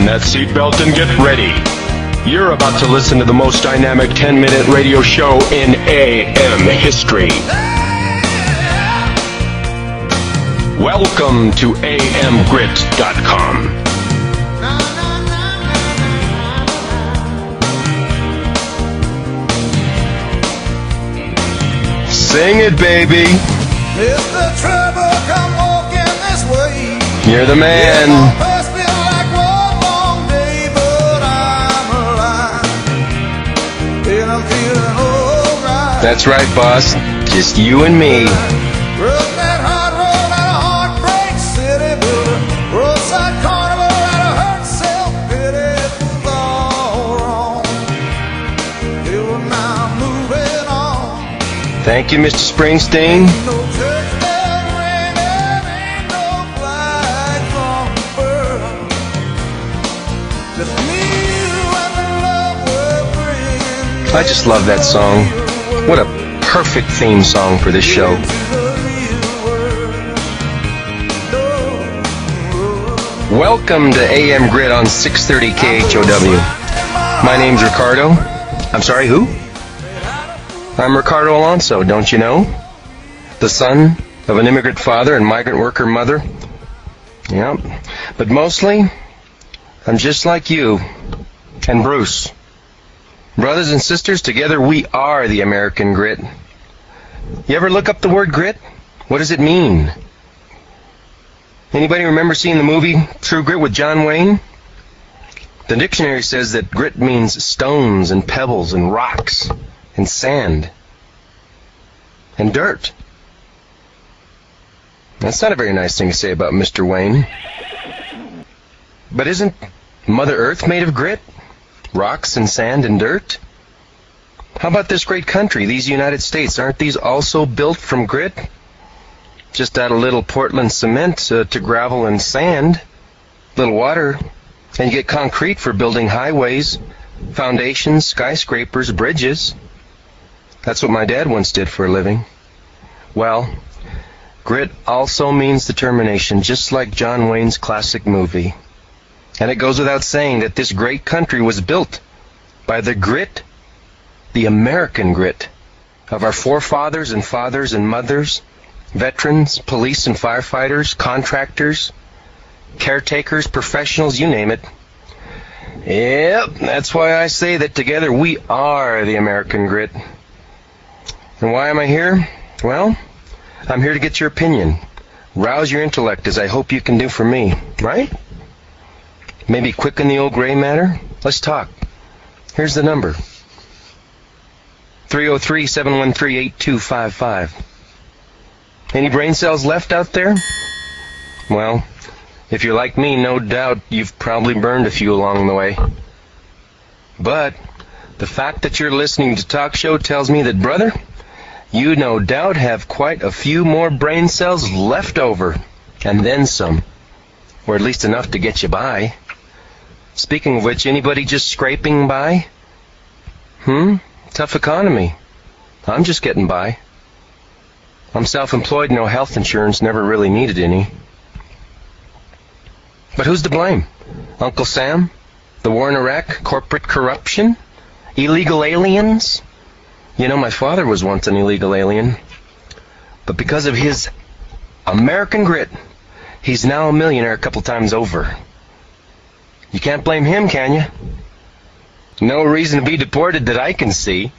that seatbelt and get ready. You're about to listen to the most dynamic 10-minute radio show in AM history. Welcome to amgrit.com. Sing it, baby. If the trouble come walking this way, You're the man. must feel like one long day, but I'm alive. And I'm feeling alright. That's right, boss. Just you and me. Run that hard road out of Heartbreak City, but a roadside carnival out of hurt self-pity was all wrong. They were now moving on. Thank you, Mr. Springsteen. No church bell ringing, ain't no flag on the furrow. Just me, you, and the love we're bringing. I just love that song. What a perfect theme song for this show. Welcome to AM Grit on 630 KHOW. My name's Ricardo. I'm sorry, who? I'm Ricardo Alonso, don't you know? The son of an immigrant father and migrant worker mother. Yeah, but mostly, I'm just like you and Bruce. Brothers and sisters, together we are the American Grit. You ever look up the word grit? What does it mean? Anybody remember seeing the movie True Grit with John Wayne? The dictionary says that grit means stones and pebbles and rocks and sand and dirt. That's not a very nice thing to say about Mr. Wayne. But isn't Mother Earth made of grit? Rocks and sand and dirt? How about this great country, these United States? Aren't these also built from grit? Just add a little Portland cement to gravel and sand, little water, and you get concrete for building highways, foundations, skyscrapers, bridges. That's what my dad once did for a living. Well, grit also means determination, just like John Wayne's classic movie. And it goes without saying that this great country was built by the grit, the American grit, of our forefathers and fathers and mothers, veterans, police and firefighters, contractors, caretakers, professionals, you name it. Yep, that's why I say that together we are the American grit. And why am I here? Well, I'm here to get your opinion, rouse your intellect, as I hope you can do for me, right? Maybe quicken the old gray matter? Let's talk. Here's the number. 303-713-8255. Any brain cells left out there? Well, if you're like me, no doubt you've probably burned a few along the way. But the fact that you're listening to talk show tells me that, brother, you no doubt have quite a few more brain cells left over, and then some, or at least enough to get you by. Speaking of which, anybody just scraping by? Tough economy. I'm just getting by. I'm self-employed, no health insurance, never really needed any. But who's to blame? Uncle Sam? The war in Iraq? Corporate corruption? Illegal aliens? You know, my father was once an illegal alien. But because of his American grit, he's now a millionaire a couple times over. You can't blame him, can you? No reason to be deported that I can see.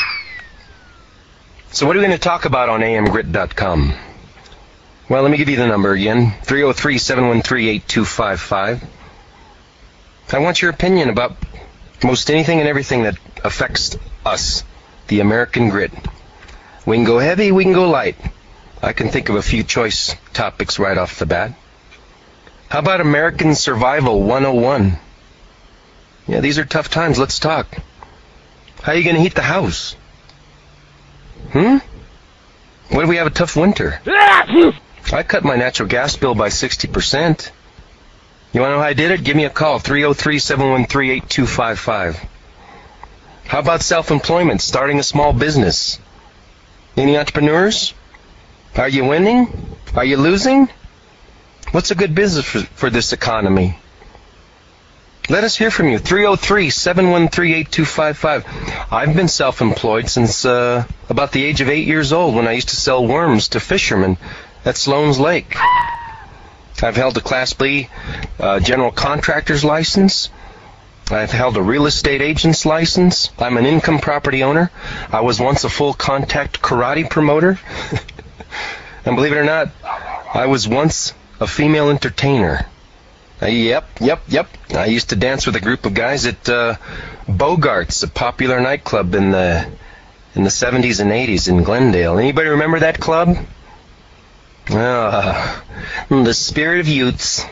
So what are we going to talk about on amgrit.com? Well, let me give you the number again, 303-713-8255. I want your opinion about most anything and everything that affects us, the American grit. We can go heavy, we can go light. I can think of a few choice topics right off the bat. How about American Survival 101? Yeah, these are tough times. Let's talk. How are you going to heat the house? What if we have a tough winter? I cut my natural gas bill by 60%. You want to know how I did it? Give me a call, 303-713-8255. How about self-employment, starting a small business? Any entrepreneurs? Are you winning? Are you losing? What's a good business for this economy? Let us hear from you. 303-713-8255. I've been self-employed since about the age of 8 years old when I used to sell worms to fishermen at Sloan's Lake. I've held a Class B general contractor's license. I've held a real estate agent's license. I'm an income property owner. I was once a full contact karate promoter. And believe it or not, I was once a female entertainer. Yep. I used to dance with a group of guys at Bogart's, a popular nightclub in the 70s and 80s in Glendale. Anybody remember that club? The spirit of youths.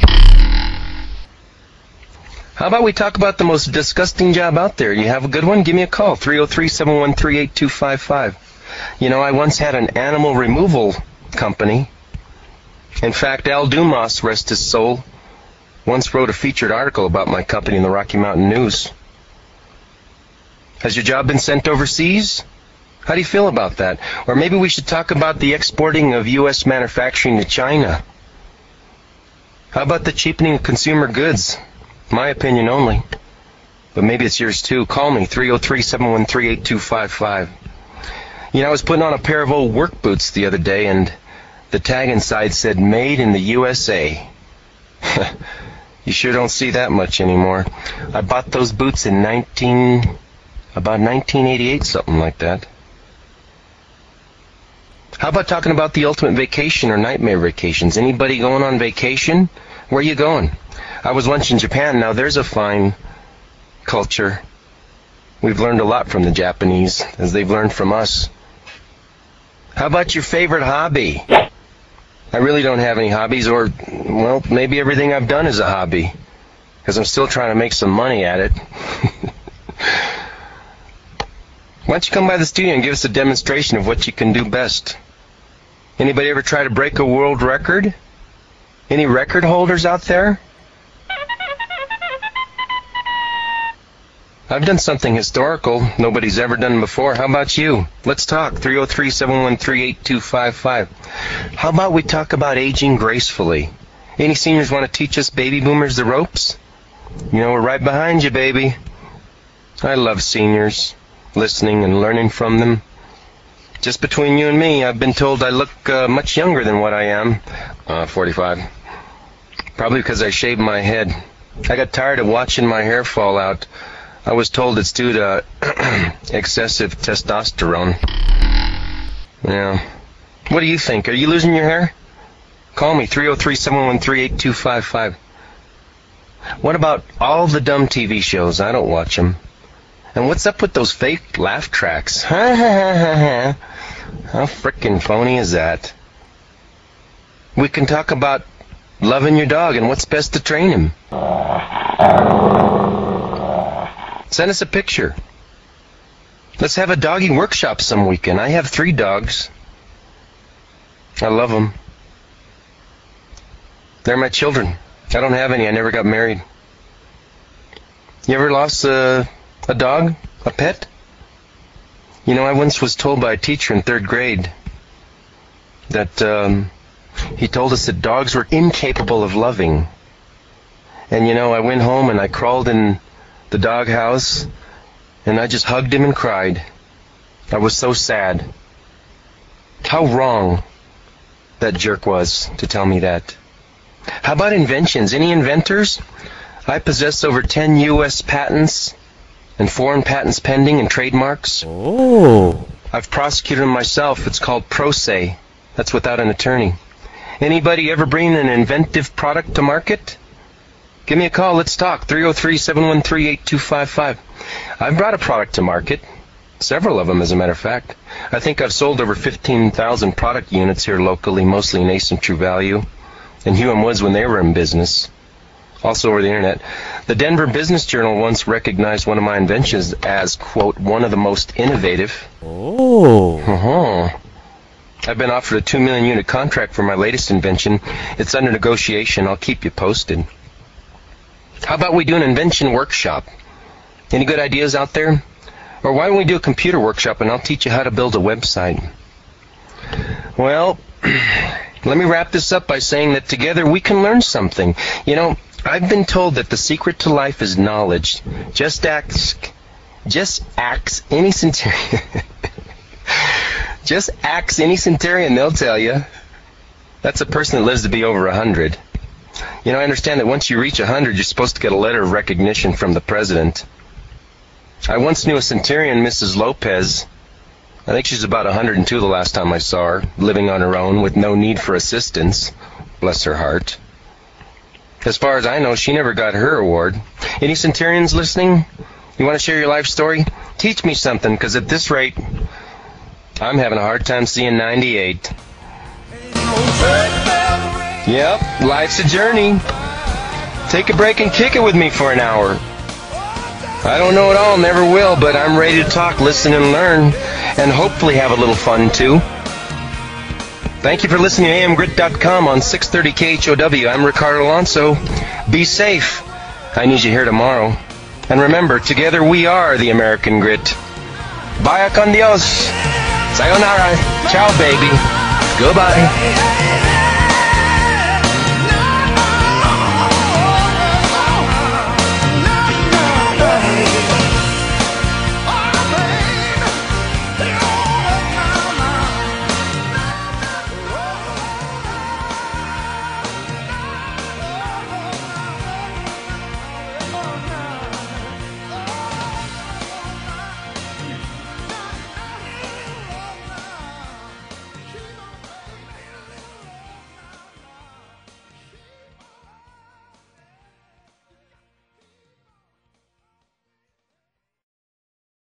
How about we talk about the most disgusting job out there? You have a good one? Give me a call, 303-713-8255. You know, I once had an animal removal company. In fact, Al Dumas, rest his soul, once wrote a featured article about my company in the Rocky Mountain News. Has your job been sent overseas? How do you feel about that? Or maybe we should talk about the exporting of U.S. manufacturing to China. How about the cheapening of consumer goods? My opinion only. But maybe it's yours too. Call me, 303-713-8255. You know, I was putting on a pair of old work boots the other day, and the tag inside said, "Made in the USA." You sure don't see that much anymore. I bought those boots in about 1988, something like that. How about talking about the ultimate vacation or nightmare vacations? Anybody going on vacation? Where are you going? I was once in Japan. Now, there's a fine culture. We've learned a lot from the Japanese, as they've learned from us. How about your favorite hobby? I really don't have any hobbies, or, well, maybe everything I've done is a hobby, because I'm still trying to make some money at it. Why don't you come by the studio and give us a demonstration of what you can do best? Anybody ever try to break a world record? Any record holders out there? I've done something historical nobody's ever done before. How about you? Let's talk. 303-713-8255. How about we talk about aging gracefully? Any seniors want to teach us baby boomers the ropes? You know, we're right behind you, baby. I love seniors, listening and learning from them. Just between you and me, I've been told I look much younger than what I am. 45. Probably because I shaved my head. I got tired of watching my hair fall out. I was told it's due to excessive testosterone. Yeah. What do you think? Are you losing your hair? Call me, 303-713-8255. What about all the dumb TV shows? I don't watch them. And what's up with those fake laugh tracks? Ha ha ha ha ha. How frickin' phony is that? We can talk about loving your dog and what's best to train him. Send us a picture. Let's have a doggy workshop some weekend. I have 3 dogs. I love them. They're my children. I don't have any. I never got married. You ever lost a dog? A pet? You know, I once was told by a teacher in 3rd grade that he told us that dogs were incapable of loving. And, you know, I went home and I crawled in the doghouse, and I just hugged him and cried. I was so sad. How wrong that jerk was to tell me that. How about inventions? Any inventors? I possess over 10 U.S. patents and foreign patents pending and trademarks. Oh. I've prosecuted them myself. It's called pro se. That's without an attorney. Anybody ever bring an inventive product to market? Give me a call. Let's talk. 303-713-8255. I've brought a product to market. Several of them, as a matter of fact. I think I've sold over 15,000 product units here locally, mostly in Ace and True Value, and Hugh & Woods when they were in business. Also over the internet. The Denver Business Journal once recognized one of my inventions as, quote, one of the most innovative. Oh. Uh-huh. I've been offered a 2 million unit contract for my latest invention. It's under negotiation. I'll keep you posted. How about we do an invention workshop? Any good ideas out there? Or why don't we do a computer workshop and I'll teach you how to build a website? Well, let me wrap this up by saying that together we can learn something. You know, I've been told that the secret to life is knowledge. Just ask any centurion. Just ask any centurion, they'll tell you. That's a person that lives to be over 100. You know, I understand that once you reach 100, you're supposed to get a letter of recognition from the president. I once knew a centurion, Mrs. Lopez. I think she's about 102 the last time I saw her, living on her own with no need for assistance. Bless her heart. As far as I know, she never got her award. Any centurions listening? You want to share your life story? Teach me something, because at this rate, I'm having a hard time seeing 98. Yep, life's a journey. Take a break and kick it with me for an hour. I don't know it all, never will, but I'm ready to talk, listen, and learn, and hopefully have a little fun, too. Thank you for listening to AMGrit.com on 630 KHOW. I'm Ricardo Alonso. Be safe. I need you here tomorrow. And remember, together we are the American Grit. Vaya con Dios. Sayonara. Ciao, baby. Goodbye.